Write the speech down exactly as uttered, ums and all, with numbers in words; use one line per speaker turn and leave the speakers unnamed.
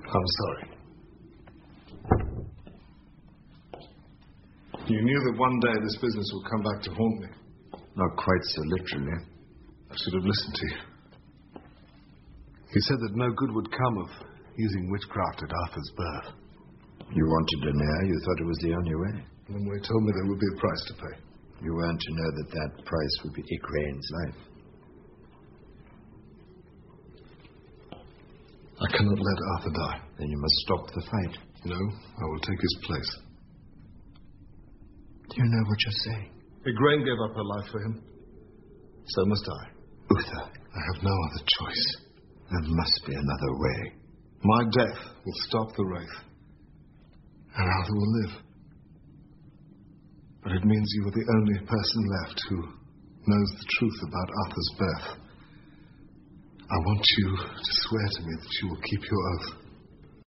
I'm sorry. You knew that one day this business would come back to haunt me.
Not quite so literally.
I should have listened to you. You said that no good would come of using witchcraft at Arthur's birth.
You wanted an heir. You thought it was the only way.
And then we told me there would be a price to pay.
You weren't to know that that price would be Igraine's life.
I cannot let Arthur die.
Then you must stop the fight.
No, I will take his place.
Do you know what you're saying?
Igraine gave up her life for him. So must I.
Uther,
I have no other choice.
There must be another way.
My death will stop the Wraith. And Arthur will live. But it means you are the only person left who knows the truth about Arthur's birth. I want you to swear to me that you will keep your oath.